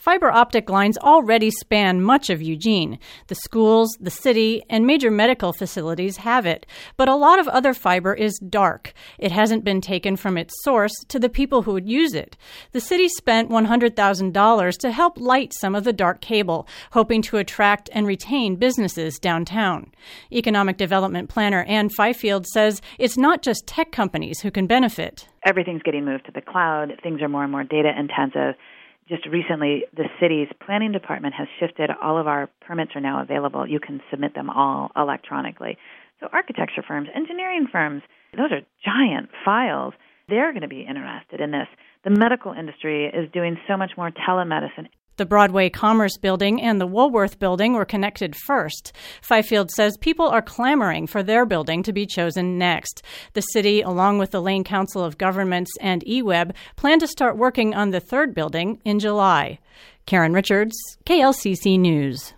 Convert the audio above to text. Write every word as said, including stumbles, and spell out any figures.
Fiber optic lines already span much of Eugene. The schools, the city, and major medical facilities have it. But a lot of other fiber is dark. It hasn't been taken from its source to the people who would use it. The city spent one hundred thousand dollars to help light some of the dark cable, hoping to attract and retain businesses downtown. Economic Development Planner Ann Fifield says it's not just tech companies who can benefit. Everything's getting moved to the cloud. Things are more and more data intensive. Just recently, the city's planning department has shifted. All of our permits are now available. You can submit them all electronically. So architecture firms, engineering firms, those are giant files. They're going to be interested in this. The medical industry is doing so much more telemedicine. The Broadway Commerce Building and the Woolworth Building were connected first. Fifield says people are clamoring for their building to be chosen next. The city, along with the Lane Council of Governments and E W E B, plan to start working on the third building in July. Karen Richards, K L C C News.